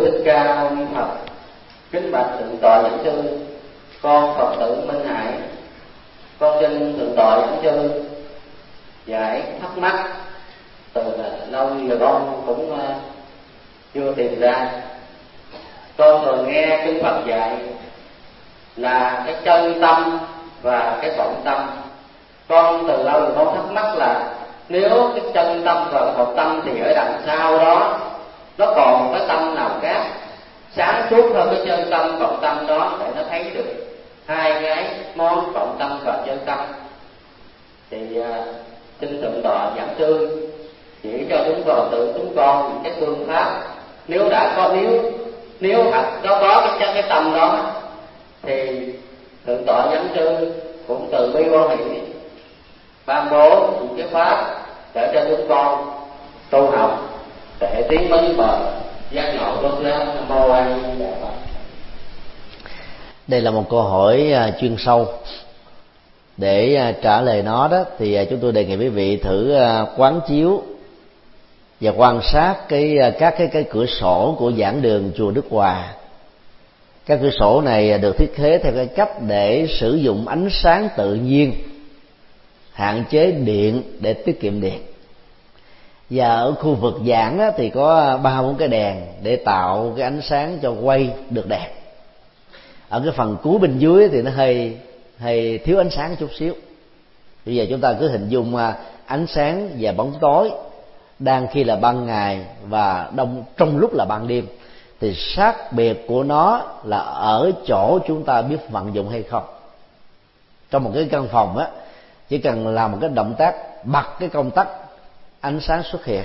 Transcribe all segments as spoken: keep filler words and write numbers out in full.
Thích Ca Mâu Ni Phật. Kính bạch thượng tọa giảng sư, con Phật tử Minh Hải, con xin thượng tọa giảng sư giải thắc mắc từ lâu giờ con cũng uh, chưa tìm ra. Con thường nghe kinh Phật dạy là cái chân tâm và cái vọng tâm. Con từ lâu rồi con thắc mắc là nếu cái chân tâm và vọng tâm thì ở đằng sau đó nó còn một cái tâm nào khác sáng suốt hơn cái chân tâm vọng tâm đó để nó thấy được hai cái món vọng tâm và chân tâm. Thì uh, xin thượng tọa giảng sư chỉ cho chúng con tự chúng con những cái phương pháp, nếu đã có nếu nếu thật nó có cái cái tâm đó thì thượng tọa giảng sư cũng từ bi vô hỷ ban bố những cái pháp để cho chúng con tu học để tiến đến bờ giác ngộ rốt ráo. Nam mô A Di Đà Phật. Đây là một câu hỏi chuyên sâu. Để trả lời nó đó thì chúng tôi đề nghị quý vị thử quán chiếu và quan sát cái các cái cái cửa sổ của giảng đường chùa Đức Hòa. Các cửa sổ này được thiết kế theo cái cách để sử dụng ánh sáng tự nhiên, hạn chế điện để tiết kiệm điện. Và ở khu vực giảng đó thì có ba bốn cái đèn để tạo cái ánh sáng cho quay được đẹp. Ở cái phần cuối bên dưới thì nó hơi hơi thiếu ánh sáng chút xíu. Bây giờ chúng ta cứ hình dung ánh sáng và bóng tối đang khi là ban ngày và đông trong lúc là ban đêm, thì khác biệt của nó là ở chỗ chúng ta biết vận dụng hay không. Trong một cái căn phòng á, chỉ cần làm một cái động tác bật cái công tắc, ánh sáng xuất hiện.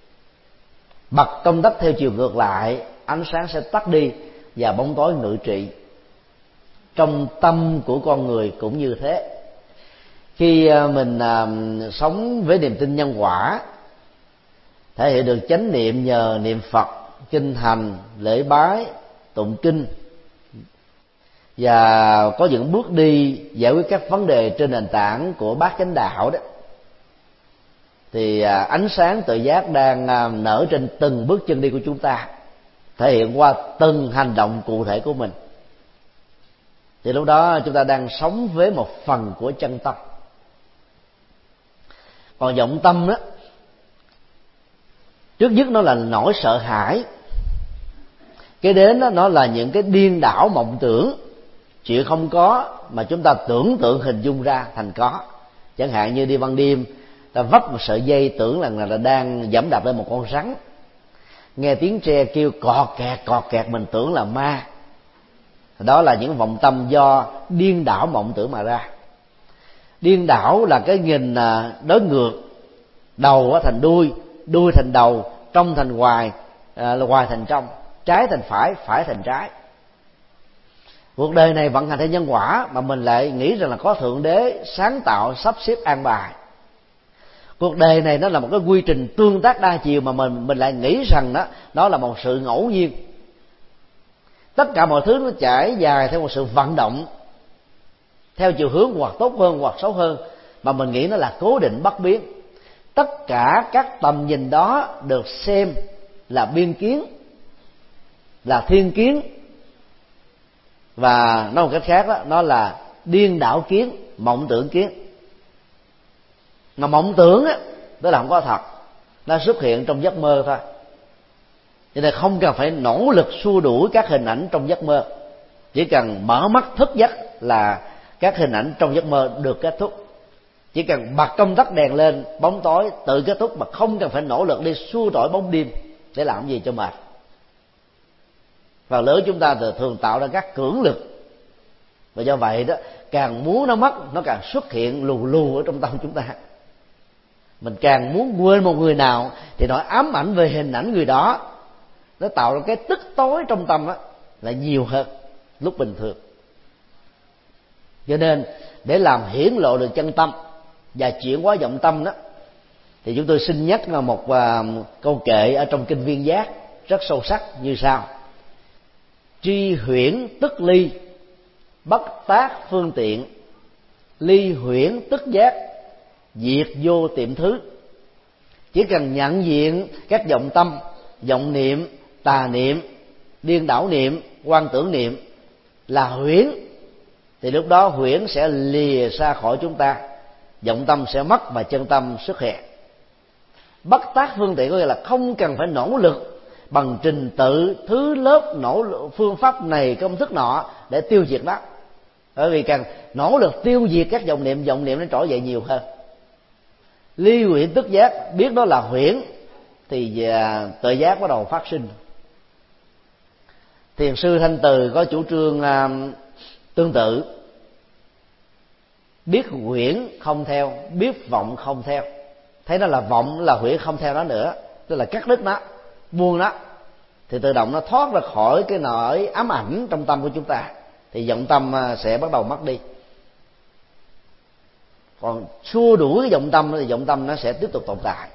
Bật công tắc theo chiều ngược lại, ánh sáng sẽ tắt đi và bóng tối ngự trị. Trong tâm của con người cũng như thế. Khi mình uh, sống với niềm tin nhân quả, thể hiện được chánh niệm nhờ niệm Phật, kinh hành, lễ bái, tụng kinh, và có những bước đi giải quyết các vấn đề trên nền tảng của bát chánh đạo đó, thì ánh sáng tự giác đang nở trên từng bước chân đi của chúng ta, thể hiện qua từng hành động cụ thể của mình. Thì lúc đó chúng ta đang sống với một phần của chân tâm. Còn vọng tâm đó, trước nhất nó là nỗi sợ hãi. Cái đến đó, nó là những cái điên đảo mộng tưởng, chuyện không có mà chúng ta tưởng tượng hình dung ra thành có. Chẳng hạn như đi ban đêm, ta vấp một sợi dây tưởng là là đang giẫm đạp lên một con rắn, nghe tiếng tre kêu cọt kẹt cọt kẹt mình tưởng là ma. Đó là những vọng tâm do điên đảo mộng tưởng mà ra. Điên đảo là cái nhìn đối ngược, đầu thành đuôi, đuôi thành đầu, trong thành ngoài, là ngoài thành trong, trái thành phải, phải thành trái. Cuộc đời này vận hành theo nhân quả mà mình lại nghĩ rằng là có thượng đế sáng tạo sắp xếp an bài. Cuộc đời này nó là một cái quy trình tương tác đa chiều mà mình mình lại nghĩ rằng đó đó là một sự ngẫu nhiên. Tất cả mọi thứ nó trải dài theo một sự vận động theo chiều hướng hoặc tốt hơn hoặc xấu hơn, mà mình nghĩ nó là cố định bất biến. Tất cả các tầm nhìn đó được xem là biên kiến, là thiên kiến, và nói một cách khác đó, nó là điên đảo kiến, mộng tưởng kiến. Mà mộng tưởng á, đó là không có thật, nó xuất hiện trong giấc mơ thôi. Cho nên không cần phải nỗ lực xua đuổi các hình ảnh trong giấc mơ, chỉ cần mở mắt thức giấc là các hình ảnh trong giấc mơ được kết thúc. Chỉ cần bật công tắc đèn lên, bóng tối tự kết thúc, mà không cần phải nỗ lực đi xua đuổi bóng đêm để làm gì cho mệt. Và lớn chúng ta thường tạo ra các cưỡng lực, và do vậy đó, càng muốn nó mất, nó càng xuất hiện lù lù ở trong tâm chúng ta. Mình càng muốn quên một người nào thì nỗi ám ảnh về hình ảnh người đó, nó tạo ra cái tức tối trong tâm đó, là nhiều hơn lúc bình thường. Cho nên để làm hiển lộ được chân tâm và chuyển hóa vọng tâm đó, thì chúng tôi xin nhắc một uh, câu kệ ở trong kinh Viên Giác rất sâu sắc như sau: tri huyễn tức ly, bất tác phương tiện, ly huyễn tức giác, diệt vô tiệm thứ. Chỉ cần nhận diện các vọng tâm, vọng niệm, tà niệm điên đảo niệm, quan tưởng niệm là huyễn, thì lúc đó huyễn sẽ lìa xa khỏi chúng ta, vọng tâm sẽ mất và chân tâm xuất hiện. Bất tác phương tiện có nghĩa là không cần phải nỗ lực bằng trình tự, thứ lớp, nỗ lực, phương pháp này, công thức nọ để tiêu diệt nó. Bởi vì càng nỗ lực tiêu diệt các vọng niệm, vọng niệm nó trỗi dậy nhiều hơn. Ly huyễn tức giác, biết đó là huyễn thì tự giác bắt đầu phát sinh. Thiền sư Thanh Từ có chủ trương uh, tương tự, biết huyễn không theo, biết vọng không theo. Thấy nó là vọng, là huyễn, không theo nó nữa, tức là cắt đứt nó, buông nó, thì tự động nó thoát ra khỏi cái nỗi ám ảnh trong tâm của chúng ta, thì vọng tâm sẽ bắt đầu mất đi. Còn xua đuổi cái vọng tâm thì vọng tâm nó sẽ tiếp tục tồn tại.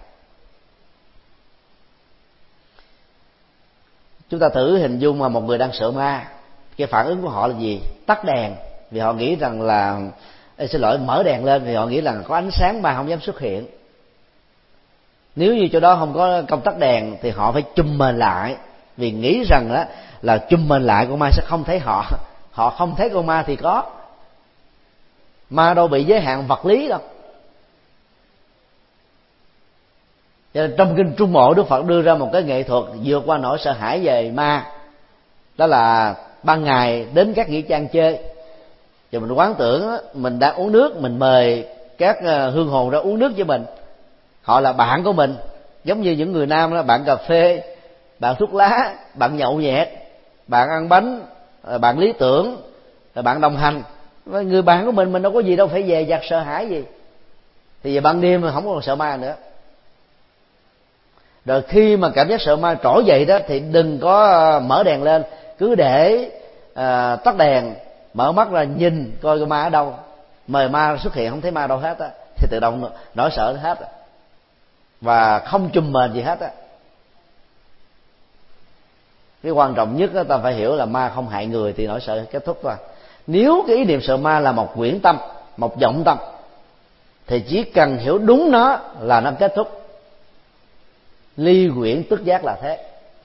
Chúng ta thử hình dung mà một người đang sợ ma, cái phản ứng của họ là gì? Tắt đèn, vì họ nghĩ rằng là Ê, xin lỗi mở đèn lên vì họ nghĩ rằng có ánh sáng ma không dám xuất hiện. Nếu như chỗ đó không có công tắc đèn thì họ phải chùm mền lại, vì nghĩ rằng đó là chùm mền lại con ma sẽ không thấy họ. Họ không thấy con ma thì có, ma đâu bị giới hạn vật lý đâu. Cho nên trong kinh Trung Bộ, Đức Phật đưa ra một cái nghệ thuật vượt qua nỗi sợ hãi về ma, đó là ban ngày đến các nghĩa trang chơi, rồi mình quán tưởng mình đang uống nước, mình mời các hương hồn ra uống nước với mình. Họ là bạn của mình, giống như những người nam đó, bạn cà phê, bạn thuốc lá, bạn nhậu nhẹt, bạn ăn bánh, bạn lý tưởng, bạn đồng hành. Người bạn của mình mình đâu có gì đâu phải về giặt sợ hãi gì. Thì về ban đêm mà không còn sợ ma nữa. Rồi khi mà cảm giác sợ ma trỗi dậy đó thì đừng có mở đèn lên, cứ để à, tắt đèn, mở mắt ra nhìn coi cái ma ở đâu. Mời ma xuất hiện không thấy ma đâu hết á, thì tự động nỗi sợ hết á, và không chùm mền gì hết á. Cái quan trọng nhất đó, ta phải hiểu là ma không hại người thì nỗi sợ kết thúc thôi. Nếu cái ý niệm sợ ma là một quyển tâm, một vọng tâm, thì chỉ cần hiểu đúng nó là nó kết thúc. Ly quyển tức giác là thế.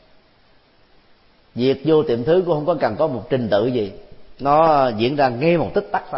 Việc vô tiệm thứ cũng không có cần có một trình tự gì, nó diễn ra ngay một tích tắc thôi.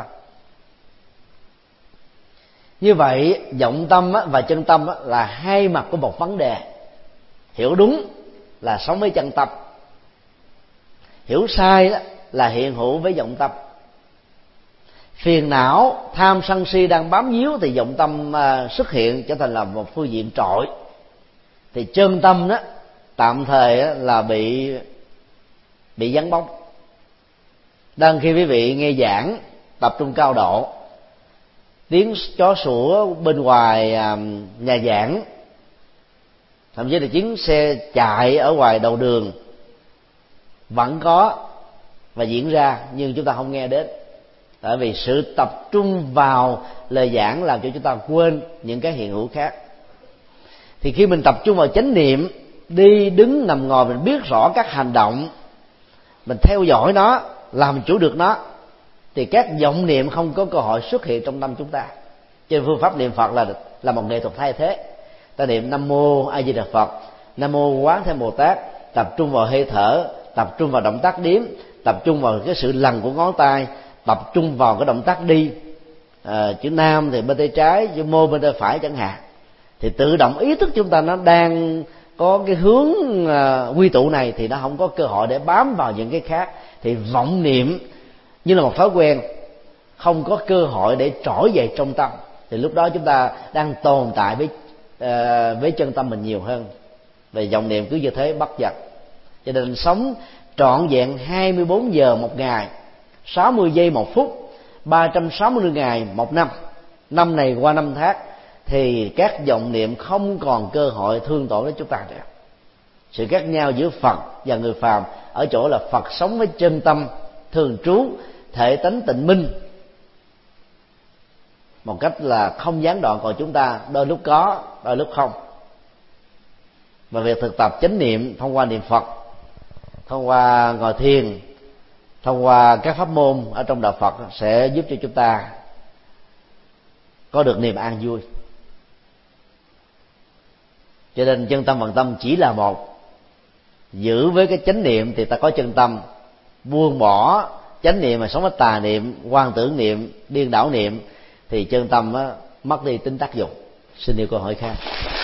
Như vậy vọng tâm và chân tâm là hai mặt của một vấn đề. Hiểu đúng là sống với chân tâm, hiểu sai đó là hiện hữu với vọng tâm. Phiền não, tham sân si đang bám víu thì vọng tâm xuất hiện trở thành là một phương diện trội. Thì chân tâm đó tạm thời là bị bị vắng bóng. Đang khi quý vị nghe giảng tập trung cao độ, tiếng chó sủa bên ngoài nhà giảng, thậm chí là chuyến xe chạy ở ngoài đầu đường vẫn có và diễn ra, nhưng chúng ta không nghe đến. Tại vì sự tập trung vào lời giảng làm cho chúng ta quên những cái hiện hữu khác. Thì khi mình tập trung vào chánh niệm, đi đứng nằm ngồi, mình biết rõ các hành động, mình theo dõi nó, làm chủ được nó, thì các vọng niệm không có cơ hội xuất hiện trong tâm chúng ta. Trên phương pháp niệm Phật là là một nghệ thuật thay thế. Ta niệm Nam Mô A Di Đà Phật, Nam Mô Quán Thế Bồ Tát, tập trung vào hơi thở, tập trung vào động tác điếm, tập trung vào cái sự lần của ngón tay, tập trung vào cái động tác đi, à, chữ Nam thì bên tay trái, chữ Mô bên tay phải chẳng hạn. Thì tự động ý thức chúng ta nó đang có cái hướng uh, quy tụ này, thì nó không có cơ hội để bám vào những cái khác. Thì vọng niệm như là một thói quen, không có cơ hội để trỗi dậy trong tâm. Thì lúc đó chúng ta đang tồn tại với uh, với chân tâm mình nhiều hơn. Về vọng niệm cứ như thế bắt giật. Cho nên sống trọn vẹn hai mươi bốn giờ một ngày, sáu mươi giây một phút, ba trăm sáu mươi ngày một năm, năm này qua năm khác, thì các vọng niệm không còn cơ hội thương tổn đến chúng ta nữa. Sự khác nhau giữa Phật và người phàm ở chỗ là Phật sống với chân tâm thường trú, thể tánh tịnh minh một cách là không gián đoạn, còn chúng ta đôi lúc có, đôi lúc không. Và việc thực tập chánh niệm thông qua niệm Phật, thông qua ngồi thiền, thông qua các pháp môn ở trong đạo Phật sẽ giúp cho chúng ta có được niềm an vui. Cho nên chân tâm vận tâm chỉ là một, giữ với cái chánh niệm thì ta có chân tâm, buông bỏ chánh niệm mà sống với tà niệm, quan tưởng niệm, điên đảo niệm thì chân tâm á, mất đi tính tác dụng. Xin yêu câu hỏi khác.